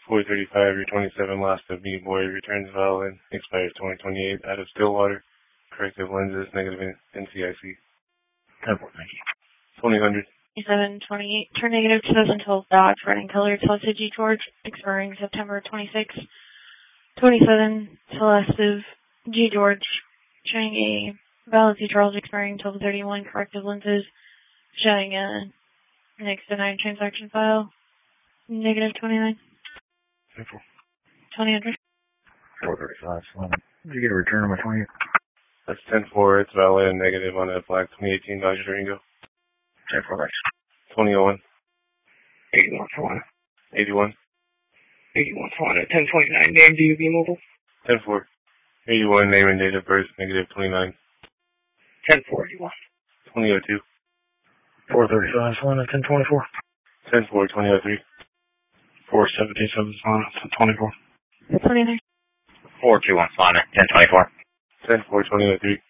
435, your 27 lost of me, boy, returns valid, expires 2028, out of Stillwater, corrective lenses, negative NCIC. 10-4, thank you. 2000. 2728, turn negative 2012 Dodge, running color Tulsa G. George, expiring September 26. 27 Celestive G. George, showing a valid C. Charles, expiring 1231, corrective lenses, showing a next denied transaction file, negative 29. 10-4. 2000. 435, Solana. Did you get a return on my 20? That's 10-4, it's valid and negative on a black 2018 Dodge Durango. 10-4, thanks. 2001. 81, Solana. 81. 81, Solana. 1029, name DUV mobile. 10-4. 81, name and date of birth, negative 29. 10-4, 81. 2002. 435, Solana. 1024. 10-4, 2003. 477, Solana. 1024. 29. 421, Solana. 1024. 10-4, 2003.